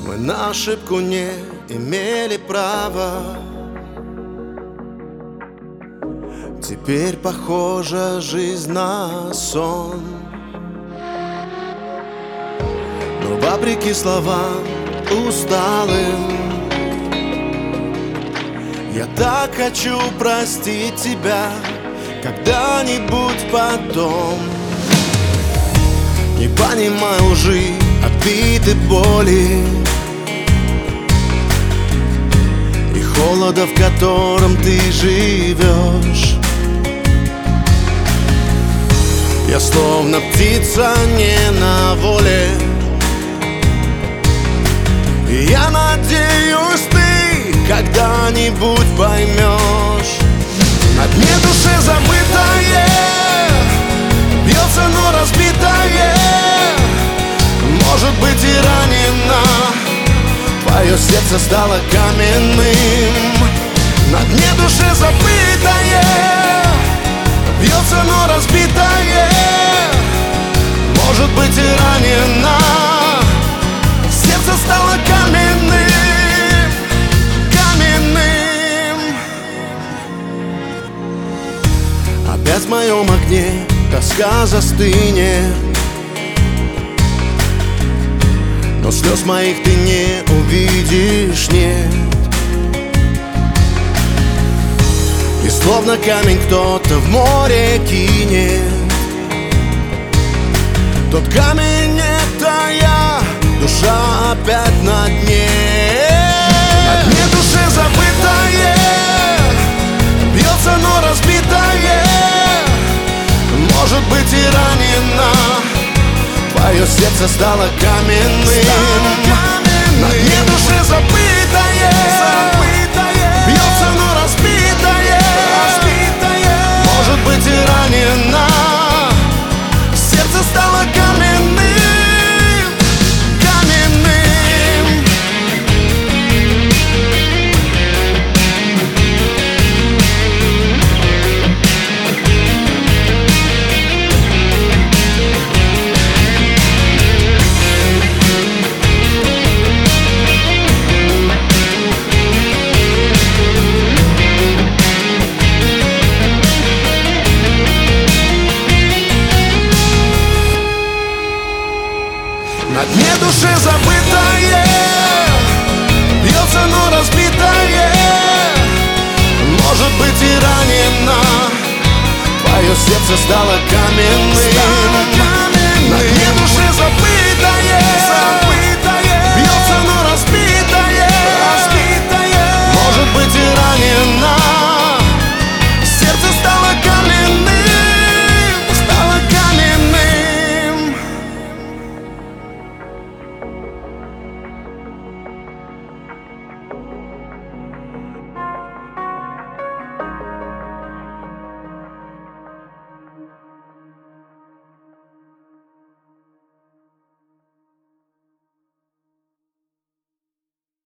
Мы на ошибку не имели права. Теперь похожа жизнь на сон. Но вопреки словам усталым, я так хочу простить тебя когда-нибудь потом. Не понимаю лжи, обиды, боли и холода, в котором ты живешь. Я словно птица не на воле, и я надеюсь, ты когда-нибудь поймешь. На дне души забытое бьется, но разбитое. Может быть, и ранено, твое сердце стало каменным. На дне души забытое бьется, но разбитое. Может быть, и ранено, сердце стало каменным. Опять в моем огне тоска застынет, но слез моих ты не увидишь, нет. И словно камень кто-то в море кинет. Тот камень — это я, душа опять на дне. На дне души забытое бьется, но разбитое. Может быть, и ранено, твое сердце стало каменным.